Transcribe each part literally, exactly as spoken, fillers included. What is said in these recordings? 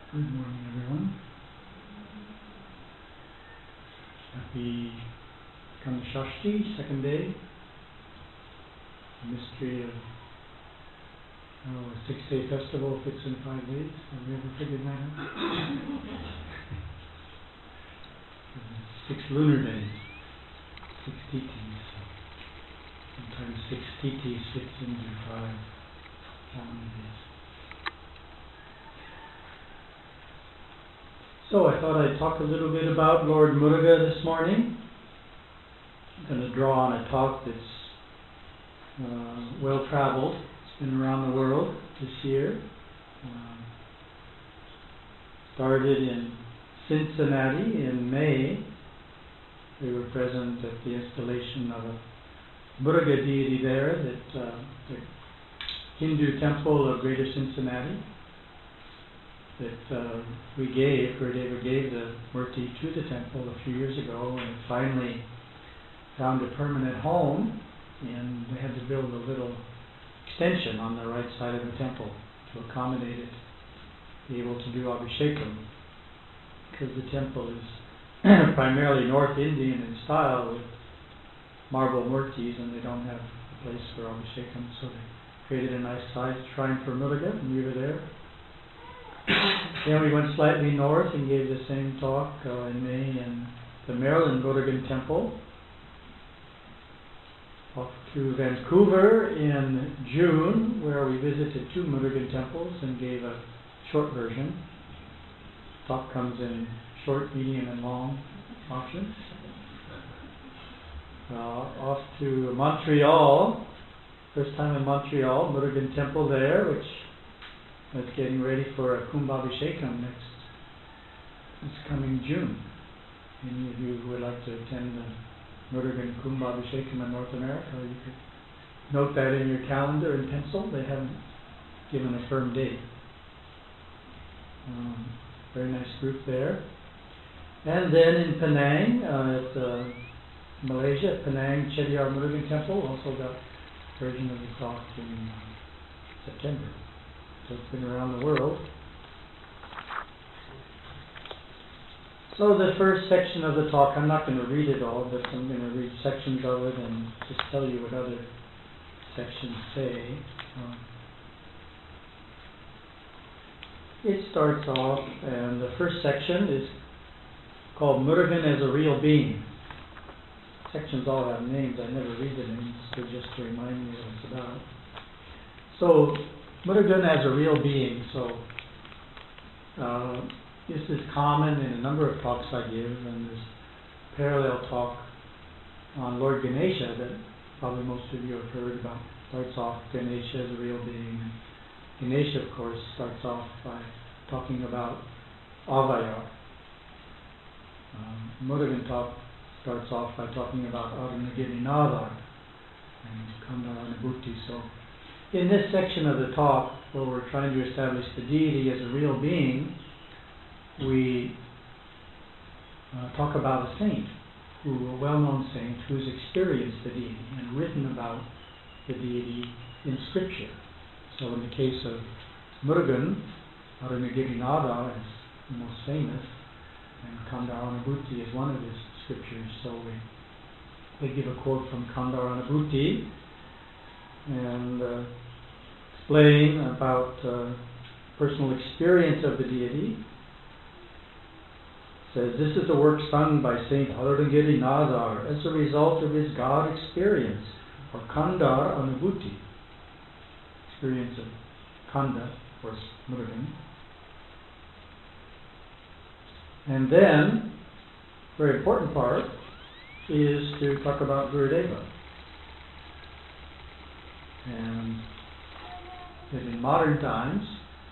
Good morning, everyone. Happy Kanda Shashti, second day. The mystery of oh, a six-day festival fits in five days. Have we ever figured that out? Six lunar days, six titis. Sometimes six titis fits into five calendar days. So I thought I'd talk a little bit about Lord Muruga this morning. I'm going to draw on a talk that's uh, well-traveled. It's been around the world this year. Um, started in Cincinnati in May. We were present at the installation of a Muruga deity there, that uh, the Hindu temple of Greater Cincinnati, that uh, we gave, Gurudeva gave the murti to the temple a few years ago, and it finally found a permanent home, and they had to build a little extension on the right side of the temple to accommodate it, be able to do Abhishekam, because the temple is primarily North Indian in style with marble murtis, and they don't have a place for Abhishekam, so they created a nice sized shrine for Muruga, and we were there. Then we went slightly north and gave the same talk uh, in May in the Maryland Murugan Temple. Off to Vancouver in June, where we visited two Murugan temples and gave a short version. Talk comes in short, medium, and long options. Uh, off to Montreal, first time in Montreal, Murugan Temple there, which is getting ready for a Kumbhabhishekam next this coming June. Any of you who would like to attend the Murugan Kumbhabhishekam in North America, you could note that in your calendar in pencil. They haven't given a firm date. Um, very nice group there. And then in Penang, uh, at uh, Malaysia, Penang Chediar Murugan Temple, also got a version of the talk in uh, September. So it's been around the world. So the first section of the talk, I'm not going to read it all, but I'm going to read sections of it and just tell you what other sections say. Um, it starts off, and the first section is called Murugan as a Real Being. Sections all have names. I never read the names, so just to remind me what it's about. So, Murugan as a real being. So, uh, this is common in a number of talks I give, and there's parallel talk on Lord Ganesha that probably most of you have heard about. Starts off Ganesha as a real being. Ganesha, of course, starts off by talking about Avaya. Um, Murugan talk starts off by talking about Arunagirinadar and Kandaranubhuti. So, in this section of the talk, where we're trying to establish the deity as a real being, we uh, talk about a saint, who a well-known saint, who's experienced the deity and written about the deity in scripture. So in the case of Murugan, Arunagirinadar is the most famous, and Kandaranubhuti is one of his scriptures. So we, we give a quote from Kandaranubhuti and uh, explain about uh, personal experience of the deity. It says, this is a work sung by Saint Arunagirinadar as a result of his God experience, or Kandar Anubhuti, experience of Kanda, of course, Murugan. And then, very important part, is to talk about Gurudeva. And that in modern times,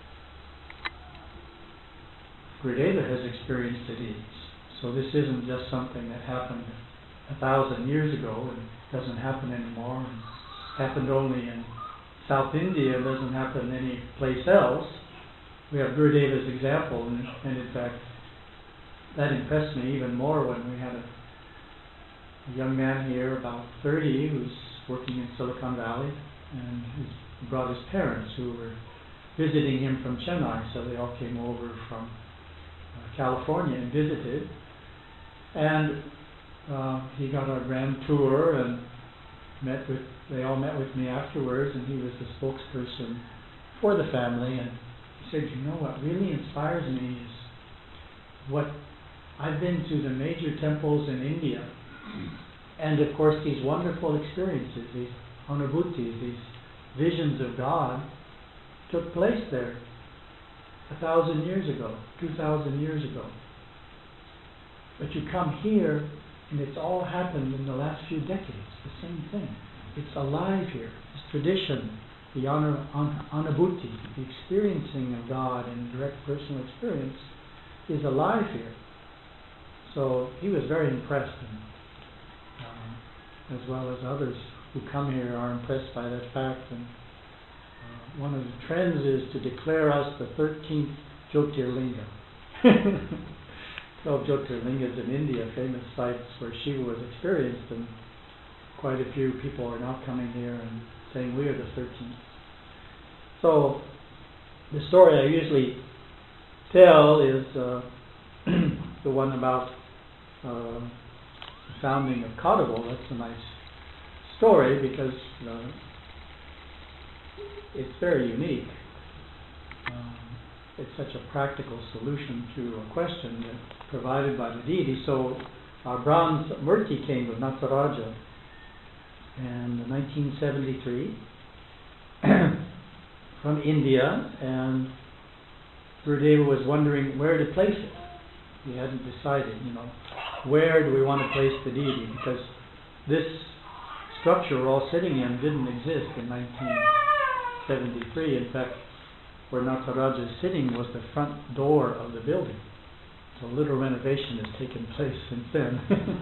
Gurudeva has experienced the deeds. So this isn't just something that happened a thousand years ago and doesn't happen anymore, and happened only in South India, doesn't happen any place else. We have Gurudeva's example, and, and in fact, that impressed me even more when we had a, a young man here, about thirty, who's working in Silicon Valley, and he brought his parents, who were visiting him from Chennai, so they all came over from uh, California and visited. And uh, he got our grand tour and met with, they all met with me afterwards, and he was the spokesperson for the family. And he said, you know what really inspires me is what I've been to the major temples in India, and of course these wonderful experiences, these anubhutis, these visions of God took place there a thousand years ago, two thousand years ago. But you come here and it's all happened in the last few decades, the same thing. It's alive here. This tradition, the anu- an- anubhuti, the experiencing of God in direct personal experience, is alive here. So he was very impressed, and, uh, as well as others who come here are impressed by that fact. And uh, one of the trends is to declare us the thirteenth Jyotirlinga. twelve Jyotirlingas in India, famous sites where Shiva was experienced, and quite a few people are now coming here and saying we are the thirteenth. So the story I usually tell is uh, the one about uh, the founding of Kadavol. That's a nice story because uh, it's very unique. Um, it's such a practical solution to a question that provided by the deity. So our bronze Murti came with Nataraja in nineteen seventy-three from India, and Gurudeva was wondering where to place it. He hadn't decided, you know, where do we want to place the deity, because this structure we're all sitting in didn't exist in nineteen seventy-three. In fact, where Nataraja is sitting was the front door of the building. So a little renovation has taken place since then.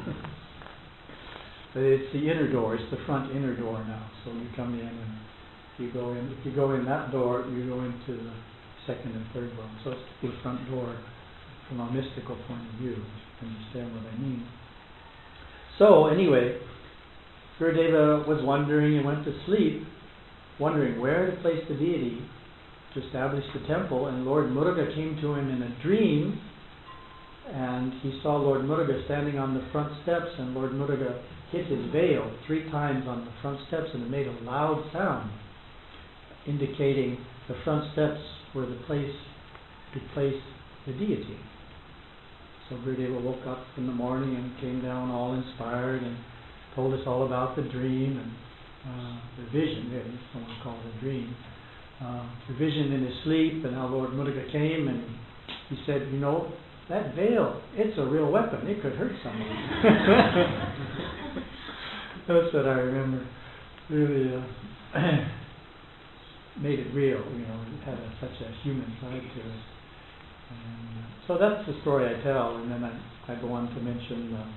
But it's the inner door, it's the front inner door now. So you come in and you go in, if you go in that door, you go into the second and third one. So it's the front door from a mystical point of view. You understand what I mean? So anyway, Gurudeva was wondering and went to sleep, wondering where to place the deity to establish the temple, and Lord Muruga came to him in a dream, and he saw Lord Muruga standing on the front steps, and Lord Muruga hit his veil three times on the front steps, and it made a loud sound, indicating the front steps were the place to place the deity. So Gurudeva woke up in the morning and came down all inspired and told us all about the dream and uh, the vision, really, if you want to call it a dream. Uh, the vision in his sleep, and how Lord Muruga came and he said, you know, that veil, it's a real weapon. It could hurt someone. That's what I remember. Really uh, made it real, you know, it had a, such a human side to it. And, uh, so that's the story I tell, and then I, I go on to mention uh,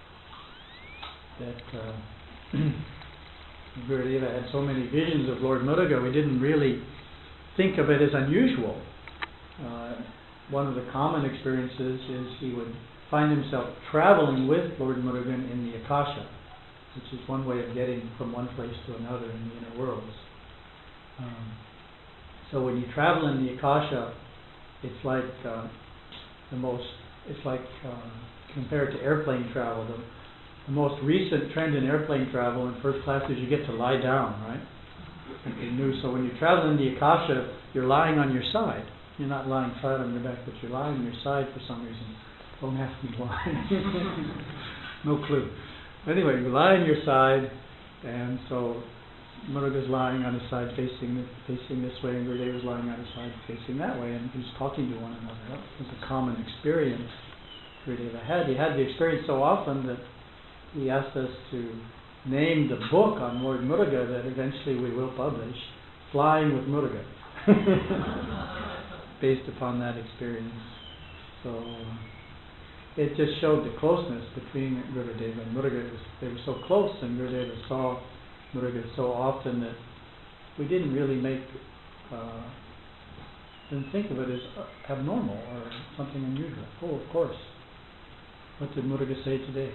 that uh, Gurudeva had so many visions of Lord Muruga, we didn't really think of it as unusual. Uh, one of the common experiences is he would find himself traveling with Lord Murugan in the Akasha, which is one way of getting from one place to another in the inner worlds. Um, so when you travel in the Akasha, it's like uh, the most, it's like uh, compared to airplane travel, the, the most recent trend in airplane travel in first class is you get to lie down, right? Something new. So when you travel in the Akasha, you're lying on your side. You're not lying flat on your back, but you're lying on your side for some reason. Don't ask me why. No clue. Anyway, you lie on your side, and so Muruga's lying on his side facing facing this way, and Gurudeva's lying on his side facing that way, and he's talking to one another. That was a common experience Gurudeva had. He had the experience so often that he asked us to name the book on Lord Muruga that eventually we will publish, Flying with Muruga, based upon that experience. So it just showed the closeness between Gurudeva and Muruga. It was, they were so close, and Gurudeva saw Muruga so often that we didn't really make, uh, didn't think of it as abnormal or something unusual. Oh, of course. What did Muruga say today?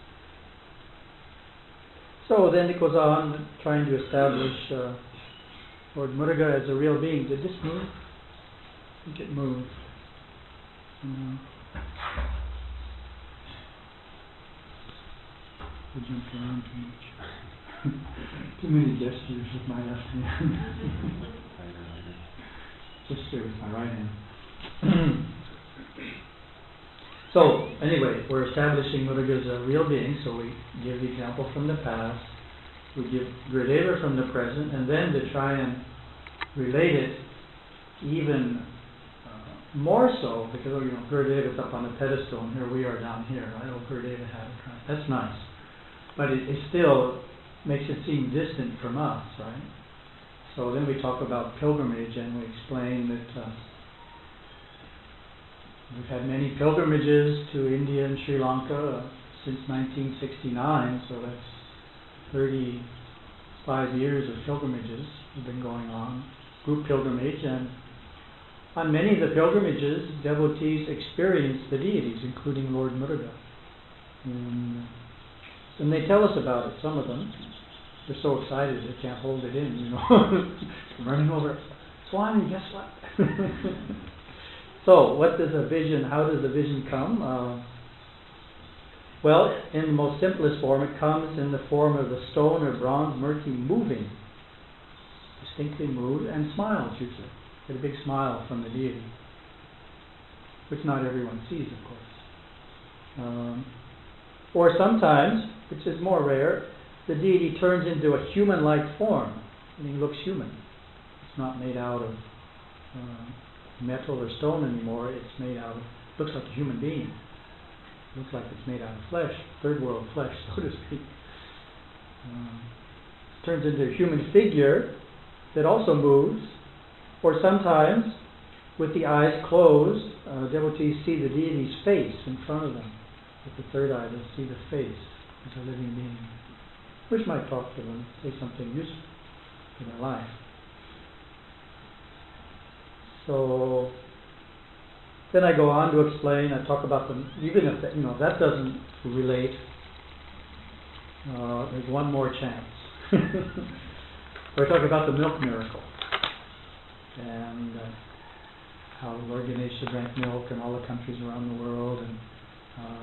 So then it goes on trying to establish uh, Lord Muruga as a real being. Did this move? I think it moved. Mm. I jumped around too much. Too many gestures with my left hand. Just here with my right hand. So, anyway, we're establishing Muruga as a real being, so we give the example from the past, we give Gurudeva from the present, and then to try and relate it even uh, more so, because you know, Gurudeva is up on a pedestal and here we are down here. I know Gurudeva had it, right? That's nice. But it, it still makes it seem distant from us, right? So then we talk about pilgrimage and we explain that uh, we've had many pilgrimages to India and Sri Lanka uh, since nineteen sixty-nine, so that's thirty-five years of pilgrimages have been going on, group pilgrimage, and on many of the pilgrimages, devotees experience the deities, including Lord Muruga. And, and they tell us about it, some of them. They're so excited they can't hold it in, you know. Running over, Swami, guess what? So, what does a vision, how does a vision come? Uh, well, in the most simplest form, it comes in the form of the stone or bronze murti moving, distinctly moved, and smiles usually. Get a big smile from the deity, which not everyone sees, of course. Um, or sometimes, which is more rare, the deity turns into a human-like form, and he looks human. It's not made out of uh, metal or stone anymore. It's made out of, looks like a human being. It looks like it's made out of flesh, third world flesh, so to speak. Um, turns into a human figure that also moves, or sometimes, with the eyes closed, uh, devotees see the deity's face in front of them. With the third eye, they'll see the face as a living being, which might talk to them, say something useful to their life. So then I go on to explain. I talk about them, even if that, you know that doesn't relate. Uh, there's one more chance. We're talking about the milk miracle and uh, how Lord Ganesha drank milk in all the countries around the world, and uh,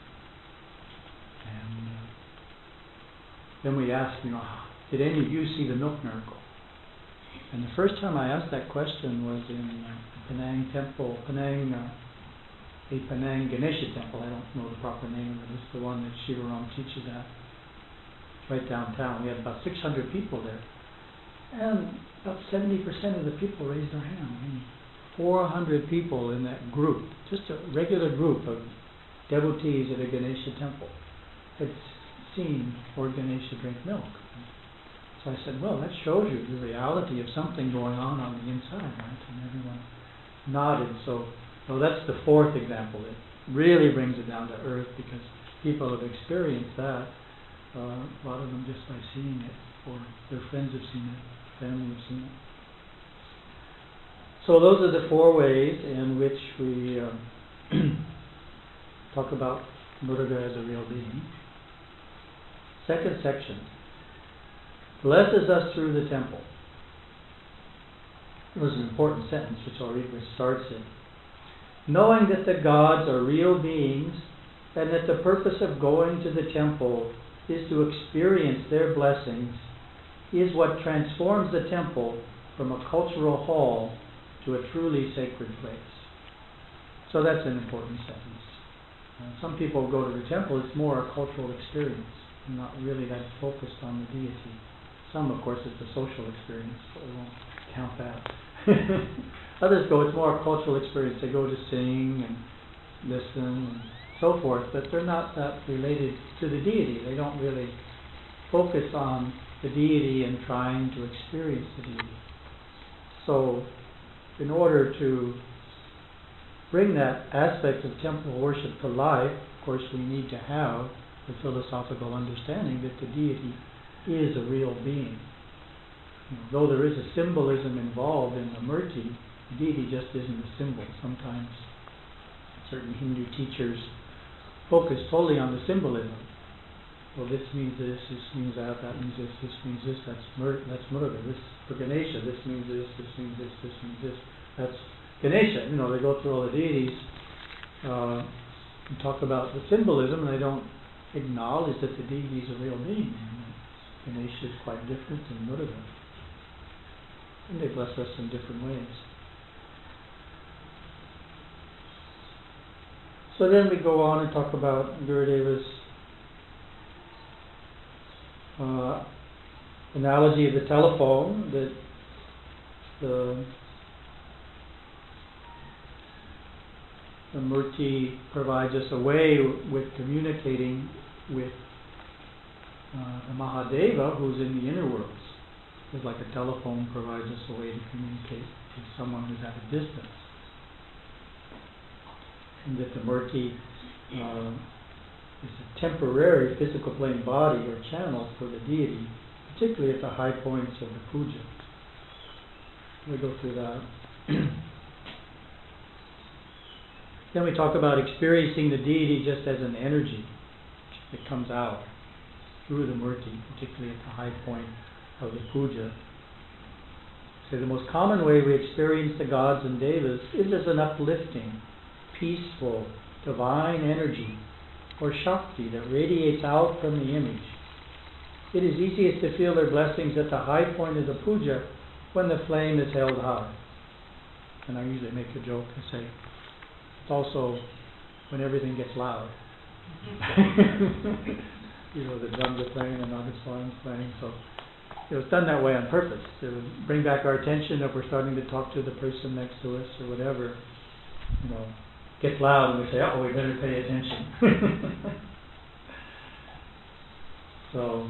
and uh, then we ask, you know, did any of you see the milk miracle? And the first time I asked that question was in uh, Penang Temple, Penang, uh, the Penang Ganesha Temple. I don't know the proper name of it. It's the one that Shiva Ram teaches at, right downtown. We had about six hundred people there. And about seventy percent of the people raised their hand. I mean, four hundred people in that group, just a regular group of devotees at a Ganesha temple, had seen Lord Ganesha drink milk. So I said, well, that shows you the reality of something going on on the inside, right? And everyone nodded. So, so that's the fourth example. It really brings it down to earth because people have experienced that. Uh, a lot of them just by seeing it, or their friends have seen it, family have seen it. So those are the four ways in which we uh, talk about Muruga as a real being. Second section. Blesses us through the temple. It was an important sentence which I'll read, which starts it. Knowing that the gods are real beings and that the purpose of going to the temple is to experience their blessings is what transforms the temple from a cultural hall to a truly sacred place. So that's an important sentence. Uh, some people go to the temple, it's more a cultural experience, not really that focused on the deity. Some, of course, it's a social experience, so we won't count that. Others go, it's more a cultural experience. They go to sing and listen and so forth, but they're not that related to the deity. They don't really focus on the deity and trying to experience the deity. So, in order to bring that aspect of temple worship to life, of course, we need to have the philosophical understanding that the deity is a real being. You know, though there is a symbolism involved in the murti, the deity just isn't a symbol. Sometimes certain Hindu teachers focus totally on the symbolism. well, this means this, this means that, that means this, this means this, that's Mur- that's Muruga, this for Ganesha, this means this, this means this, this means this, that's Ganesha. You know, they go through all the deities uh, and talk about the symbolism, and they don't acknowledge that the deity is a real being. And Ganesha is quite different than Muruga. And they bless us in different ways. So then we go on and talk about Gurudeva's uh, analogy of the telephone, that the, the Murti provides us a way with communicating with uh, the Mahadeva who's in the inner worlds. It's like a telephone provides us a way to communicate with someone who's at a distance. And that the Murti uh, is a temporary physical plane body or channel for the deity, particularly at the high points of the puja. We'll go through that. Then we talk about experiencing the deity just as an energy that comes out through the Murti, particularly at the high point of the puja. So the most common way we experience the gods and devas is as an uplifting, peaceful, divine energy or Shakti that radiates out from the image. It is easiest to feel their blessings at the high point of the puja when the flame is held high. And I usually make a joke and say, it's also when everything gets loud. You know, the drums are playing and Nagaswaram is playing, so it was done that way on purpose, to bring back our attention if we're starting to talk to the person next to us or whatever. You know, gets loud and we say, oh, we better pay attention. So,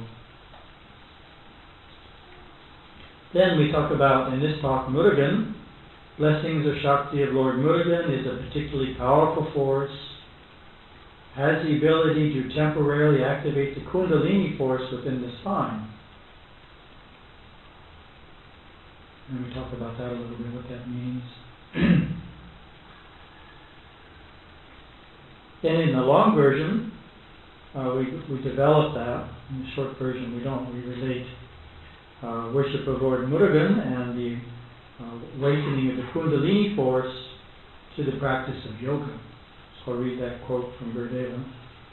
then we talk about, in this talk, Murugan. Blessings or Shakti of Lord Murugan is a particularly powerful force, has the ability to temporarily activate the Kundalini force within the spine. And we talk about that a little bit, what that means. Then in the long version, uh, we, we develop that. In the short version, we don't. We relate uh, worship of Lord Murugan and the uh, awakening of the Kundalini force to the practice of yoga. So I'll read that quote from Gurudeva.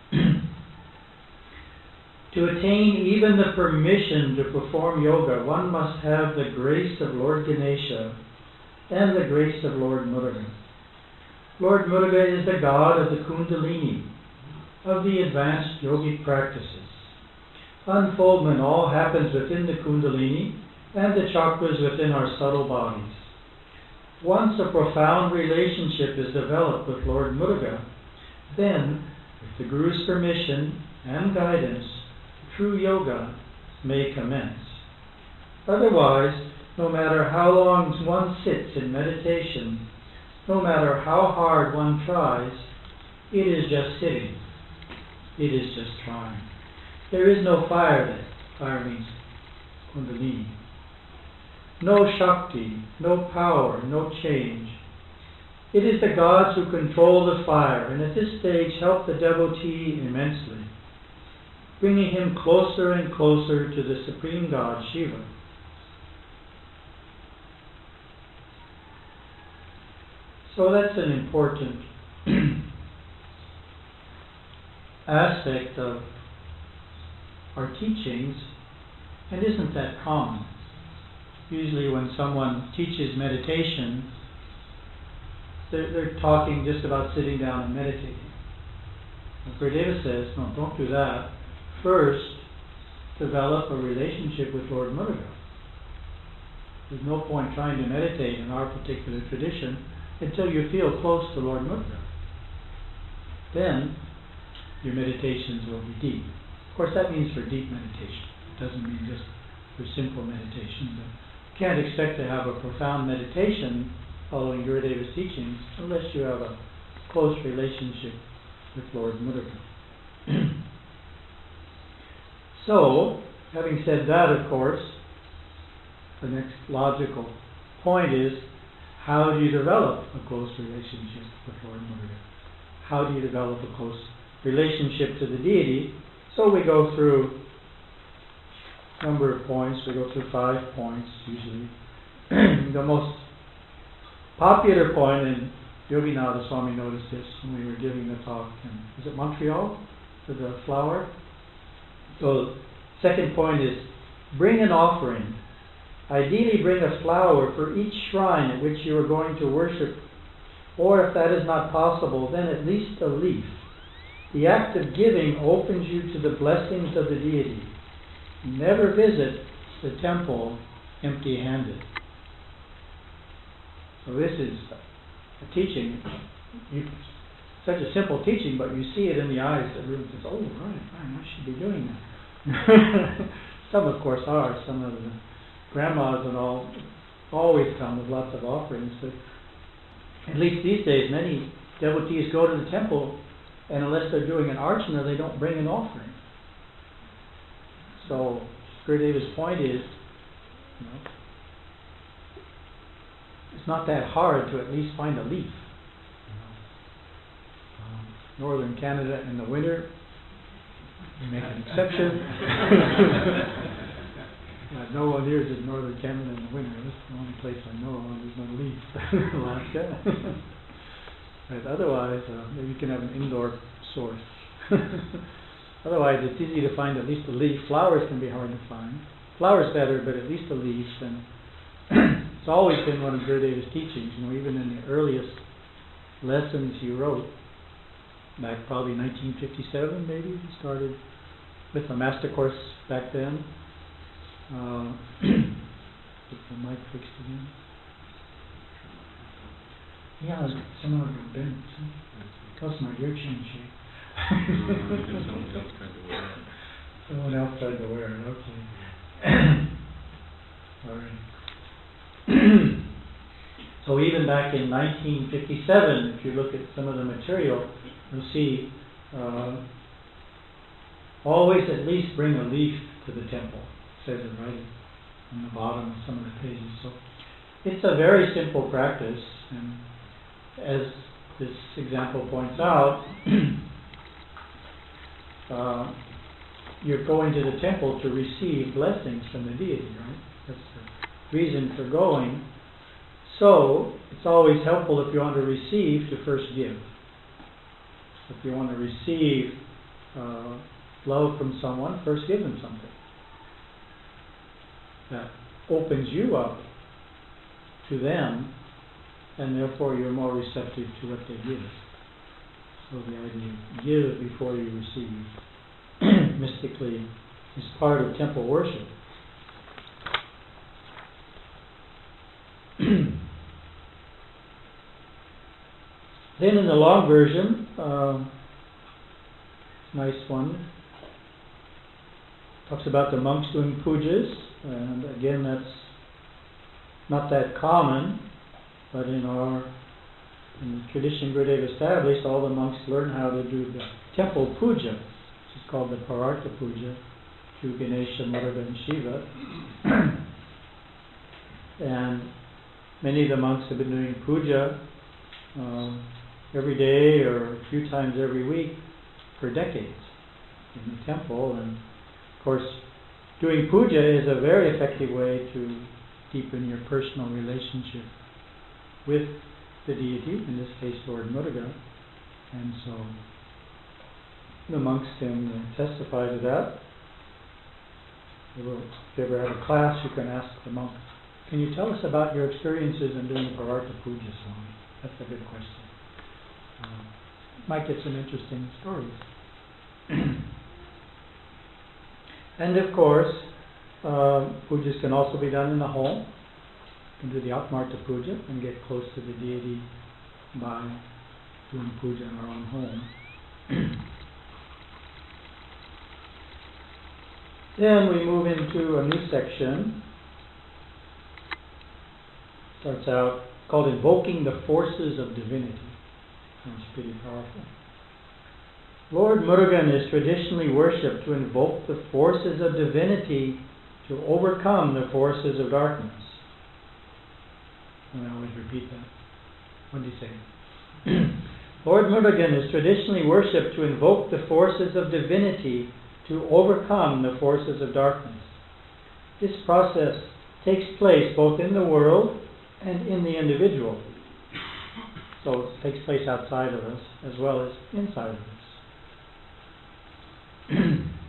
To attain even the permission to perform yoga, one must have the grace of Lord Ganesha and the grace of Lord Murugan. Lord Murugan is the god of the Kundalini, of the advanced yogic practices. Unfoldment all happens within the Kundalini and the chakras within our subtle bodies. Once a profound relationship is developed with Lord Murugan, then, with the Guru's permission and guidance, true yoga may commence. Otherwise, no matter how long one sits in meditation, no matter how hard one tries, it is just sitting. It is just trying. There is no fire there. Fire means Kundalini. No Shakti, no power, no change. It is the gods who control the fire, and at this stage help the devotee immensely, bringing him closer and closer to the Supreme God, Shiva. So that's an important aspect of our teachings, and isn't that common? Usually when someone teaches meditation, they're, they're talking just about sitting down and meditating. As Gurudeva says, no, don't do that. First, develop a relationship with Lord Murugan. There's no point trying to meditate in our particular tradition until you feel close to Lord Murugan. Then, your meditations will be deep. Of course, that means for deep meditation. It doesn't mean just for simple meditation. But you can't expect to have a profound meditation following Gurudeva's teachings unless you have a close relationship with Lord Murugan. So, having said that, of course, the next logical point is, how do you develop a close relationship with Lord Murugan? How do you develop a close relationship to the deity So we go through a number of points. We go through five points usually. The most popular point, and Yoginatha Swami noticed this when we were giving the talk in, was it Montreal, for the flower? So, second point is, bring an offering. Ideally bring a flower for each shrine at which you are going to worship, or if that is not possible, then at least a leaf. The act of giving opens you to the blessings of the deity. Never visit the temple empty-handed. So this is a teaching, you, such a simple teaching, but you see it in the eyes. Everyone says, oh, right, right, I should be doing that. Some, of course, are. Some of the grandmas and all always come with lots of offerings. But at least these days, many devotees go to the temple, and unless they're doing an archana, they don't bring an offering. So, Gurudeva's point is, you know, it's not that hard to at least find a leaf. You know. um, Northern Canada in the winter, we make an exception. uh, no one here is in Northern Canada in the winter. This is the only place I know of there's no leaf. Alaska. But otherwise, uh, maybe you can have an indoor source. Otherwise, it's easy to find at least a leaf. Flowers can be hard to find. Flowers better, but at least a leaf. And it's always been one of Gurudeva's teachings. You know, even in the earliest lessons he wrote, back probably nineteen fifty-seven, maybe he started with the master course back then. Uh, get the mic fixed again. Yeah, someone would have been. Close my ear change. Someone else tried to wear it. Okay. Sorry. So even back in nineteen fifty-seven, if you look at some of the material, you'll see uh, always at least bring a leaf to the temple. It says it right on the bottom of some of the pages. So it's a very simple practice, and as this example points out, uh, you're going to the temple to receive blessings from the deity, right? That's the reason for going. So, it's always helpful if you want to receive to first give. If you want to receive uh, love from someone, first give them something. That opens you up to them, and therefore you're more receptive to what they give. So the idea of give before you receive mystically is part of temple worship. Then in the long version, uh, nice one, talks about the monks doing pujas, and again that's not that common, but in our in the tradition Gurudeva established, all the monks learn how to do the temple puja, which is called the Parartha Puja, to Ganesha, Murugan, and Shiva. And many of the monks have been doing puja uh, every day or a few times every week for decades in the temple. And of course, doing puja is a very effective way to deepen your personal relationship with the deity, in this case Lord Muruga. And so the monks can testify to that. If you ever have a class, you can ask the monk, can you tell us about your experiences in doing Parartha Puja, Swami? That's a good question. Uh, might get some interesting stories. And of course, uh, pujas can also be done in the home. You can do the Atmartha Puja and get close to the deity by doing puja in our own home. Then we move into a new section. Starts out called Invoking the Forces of Divinity. Sounds pretty powerful. Lord Murugan is traditionally worshipped to invoke the forces of divinity to overcome the forces of darkness. And I always repeat that. What did he say? Lord Murugan is traditionally worshipped to invoke the forces of divinity to overcome the forces of darkness. This process takes place both in the world and in the individual. So it takes place outside of us as well as inside of us.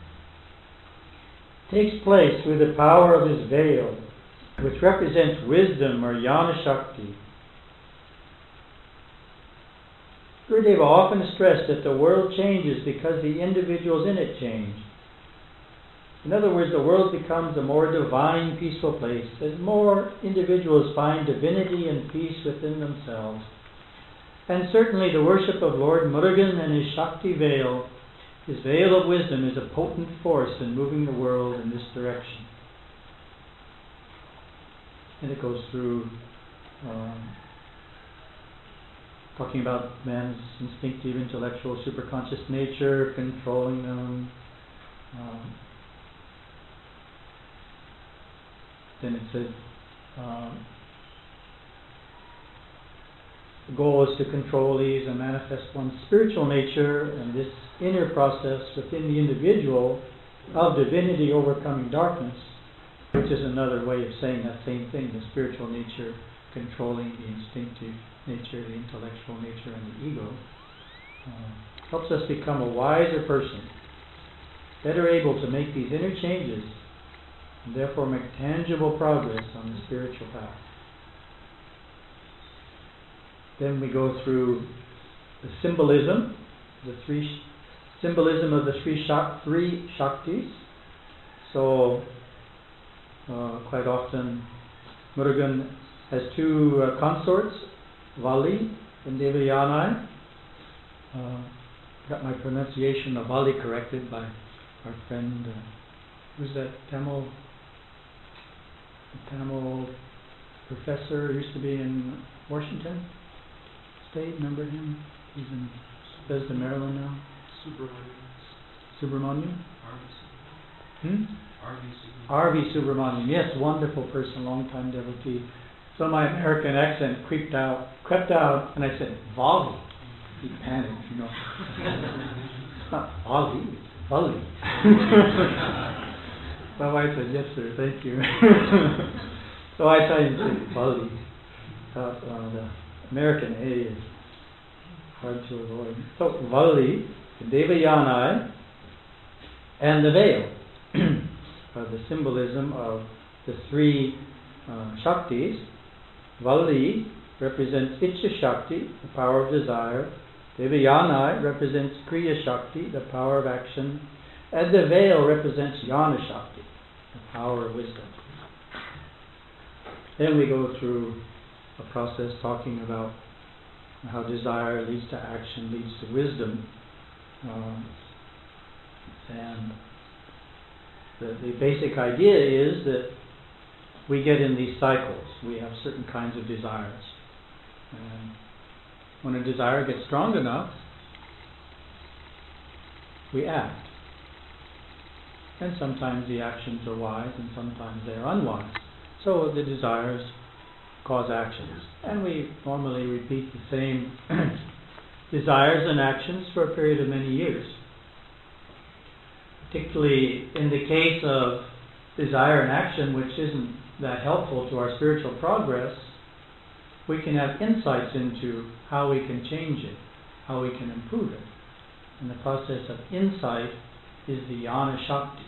Takes place through the power of his veil, which represents wisdom or Jnana Shakti. Gurudeva often stressed that the world changes because the individuals in it change. In other words, the world becomes a more divine, peaceful place as more individuals find divinity and peace within themselves. And certainly the worship of Lord Murugan and his Shakti veil, his veil of wisdom, is a potent force in moving the world in this direction. And it goes through um, talking about man's instinctive, intellectual, superconscious nature, controlling them. Um, then it said um, the goal is to control these and manifest one's spiritual nature, and this inner process within the individual of divinity overcoming darkness, which is another way of saying that same thing, the spiritual nature controlling the instinctive nature, the intellectual nature, and the ego, uh, helps us become a wiser person, better able to make these inner changes, and therefore make tangible progress on the spiritual path. Then we go through the symbolism, the three sh- symbolism of the three, shak- three Shaktis. So, uh, quite often, Murugan has two uh, consorts, Vali and Devayanai. Uh, got my pronunciation of Vali corrected by our friend, uh, who's that Tamil, Tamil professor, used to be in Washington State, remember him? He's in Bethesda, Maryland now. Subramanian. Subramanian? Hmm? R V Subramanian. Yes, wonderful person, long-time devotee. So my American accent creeped out, crept out, and I said, Vali. He panicked, you know. Not Vali, Vali. My wife said, yes sir, thank you. So I tried to say Vali. Thought, uh, the American A is hard to avoid. So Vali, Devayanai, and the veil are the symbolism of the three uh, Shaktis. Vali represents Ichcha Shakti, the power of desire. Devayanai represents Kriya Shakti, the power of action. And the veil represents Jnana Shakti, the power of wisdom. Then we go through a process talking about how desire leads to action, leads to wisdom. Um, and the, the basic idea is that we get in these cycles. We have certain kinds of desires. And when a desire gets strong enough, we act. And sometimes the actions are wise and sometimes they are unwise. So the desires cause actions. And we normally repeat the same desires and actions for a period of many years. Particularly in the case of desire and action, which isn't that helpful to our spiritual progress, we can have insights into how we can change it, how we can improve it. And the process of insight is the Jnana Shakti,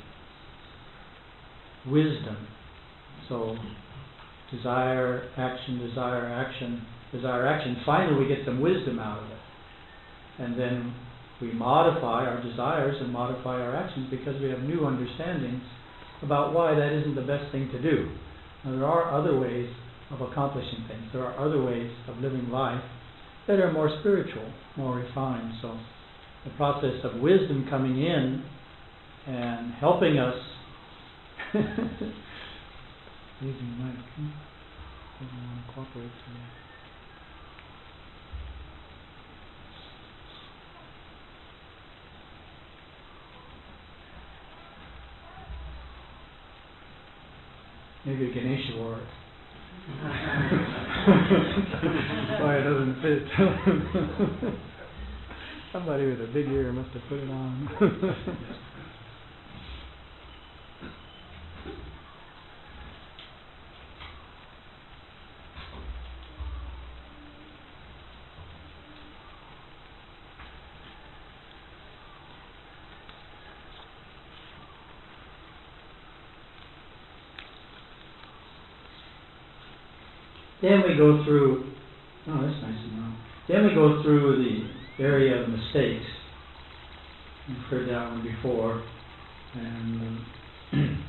wisdom. So, desire, action, desire, action, desire, action. Finally, we get some wisdom out of it. And then we modify our desires and modify our actions because we have new understandings about why that isn't the best thing to do. Now, there are other ways of accomplishing things. There are other ways of living life that are more spiritual, more refined. So the process of wisdom coming in and helping us using the mic. Doesn't want to cooperate today. Maybe Ganesha wore it. Why it doesn't fit. Somebody with a big ear must have put it on. Then we go through, oh, that's nice and long. Then we go through the area of mistakes. You've heard that one before. And um,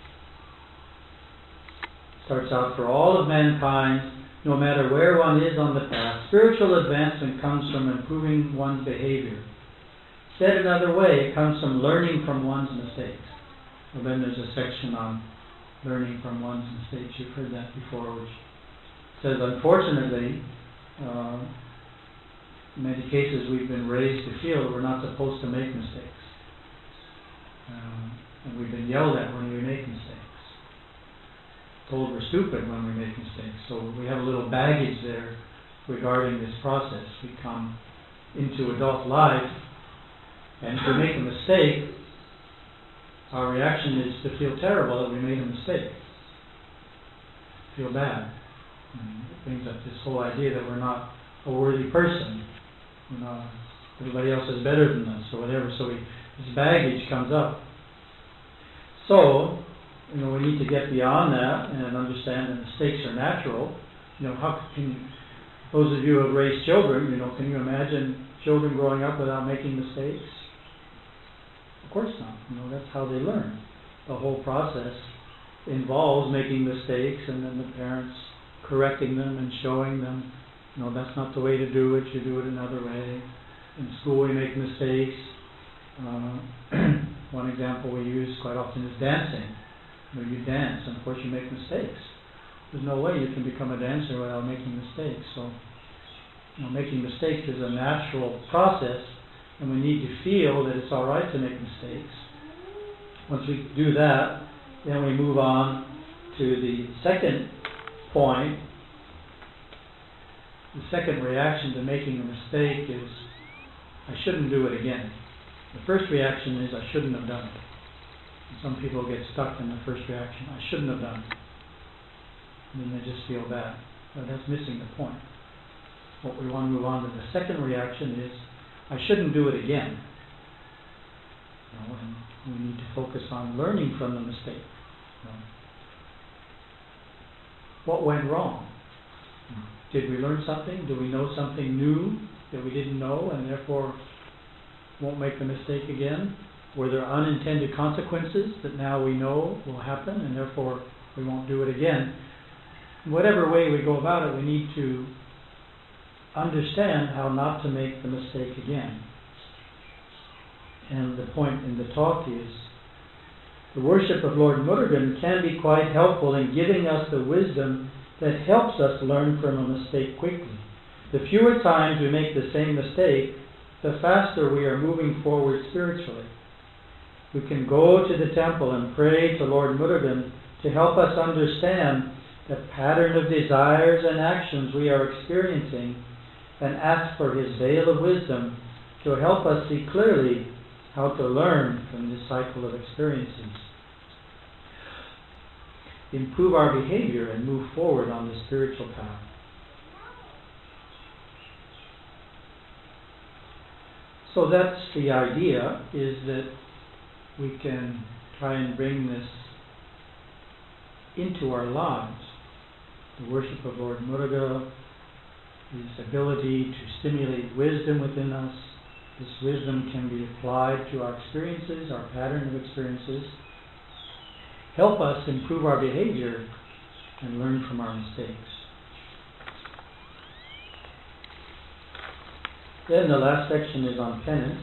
starts out for all of mankind, no matter where one is on the path. Spiritual advancement comes from improving one's behavior. Said another way, it comes from learning from one's mistakes. Well, then there's a section on learning from one's mistakes. You've heard that before, which says, unfortunately, uh, in many cases we've been raised to feel that we're not supposed to make mistakes. Um, and we've been yelled at when we make mistakes. Told we're stupid when we make mistakes. So we have a little baggage there regarding this process. We come into adult life, and if we make a mistake, our reaction is to feel terrible that we made a mistake. Feel bad. And it brings up this whole idea that we're not a worthy person. You know, everybody else is better than us or whatever. So we, this baggage comes up. So, you know, we need to get beyond that and understand that mistakes are natural. You know, how can you, those of you who have raised children, you know, can you imagine children growing up without making mistakes? Of course not. You know, that's how they learn. The whole process involves making mistakes and then the parents correcting them and showing them, you know, that's not the way to do it, you do it another way. In school we make mistakes. Uh, one example we use quite often is dancing. You know, you dance, and of course you make mistakes. There's no way you can become a dancer without making mistakes. So, you know, making mistakes is a natural process, and we need to feel that it's all right to make mistakes. Once we do that, then we move on to the second point. The second reaction to making a mistake is, I shouldn't do it again. The first reaction is, I shouldn't have done it. And some people get stuck in the first reaction, I shouldn't have done it. And then they just feel bad. But that's missing the point. What we want to move on to the second reaction is, I shouldn't do it again. You know, and we need to focus on learning from the mistake. You know, what went wrong? Did we learn something? Do we know something new that we didn't know and therefore won't make the mistake again? Were there unintended consequences that now we know will happen and therefore we won't do it again? Whatever way we go about it, we need to understand how not to make the mistake again. And the point in the talk is, the worship of Lord Murugan can be quite helpful in giving us the wisdom that helps us learn from a mistake quickly. The fewer times we make the same mistake, the faster we are moving forward spiritually. We can go to the temple and pray to Lord Murugan to help us understand the pattern of desires and actions we are experiencing, and ask for his veil of wisdom to help us see clearly how to learn from this cycle of experiences. Improve our behavior and move forward on the spiritual path. So that's the idea, is that we can try and bring this into our lives. The worship of Lord Muruga, his ability to stimulate wisdom within us. This wisdom can be applied to our experiences, our pattern of experiences. Help us improve our behavior and learn from our mistakes. Then the last section is on penance.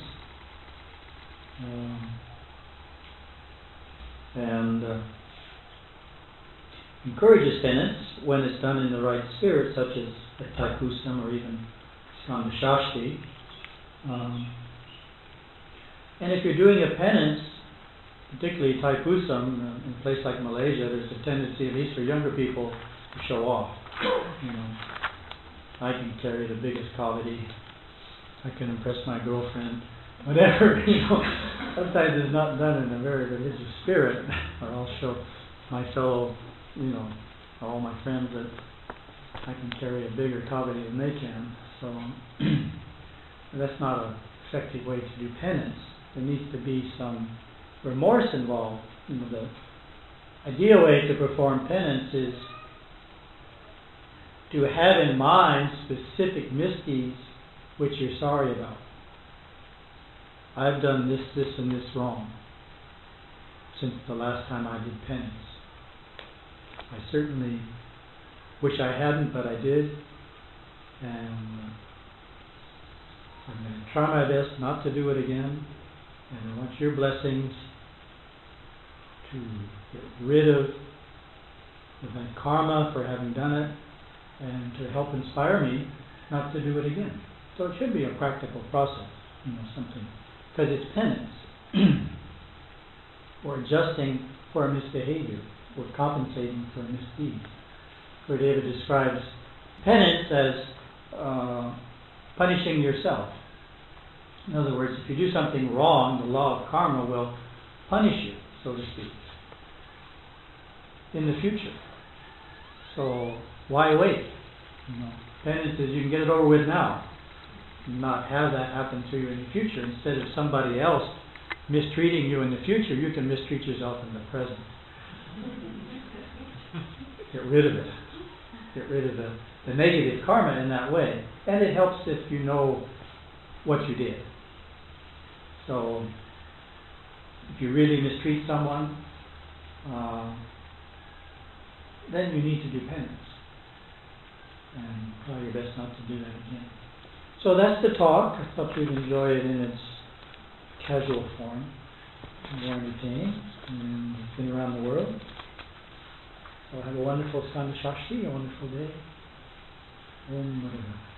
Um, and uh, encourages penance when it's done in the right spirit, such as a Taipusam or even Skanda Shashti. Um, and if you're doing a penance, particularly Taipusam, uh, in a place like Malaysia, there's a tendency, at least for younger people, to show off. You know, I can carry the biggest kavadi, I can impress my girlfriend, whatever, you know. Sometimes it's not done in a very religious spirit, or I'll show my fellow, you know, all my friends that I can carry a bigger kavadi than they can. So that's not an effective way to do penance. There needs to be some remorse involved. You know, the ideal way to perform penance is to have in mind specific misdeeds which you're sorry about. I've done this, this, and this wrong since the last time I did penance. I certainly wish I hadn't, but I did. And uh, I'm going to try my best not to do it again. And I want your blessings to get rid of the karma for having done it and to help inspire me not to do it again. So it should be a practical process, you know, something. Because it's penance. We're adjusting for a misbehavior. We're compensating for a misdeed. Where David describes penance as uh, punishing yourself. In other words, if you do something wrong, the law of karma will punish you, so to speak, in the future. So why wait? You know, penance is you can get it over with now, not have that happen to you in the future. Instead of somebody else mistreating you in the future, you can mistreat yourself in the present. Get rid of it. Get rid of the, the negative karma in that way. And it helps if you know what you did. So, if you really mistreat someone, uh, then you need to do penance. And try your best not to do that again. So that's the talk. I thought you'd enjoy it in its casual form. More entertaining. And it's been around the world. So have a wonderful Skanda Shashti, a wonderful day. Om Mudana.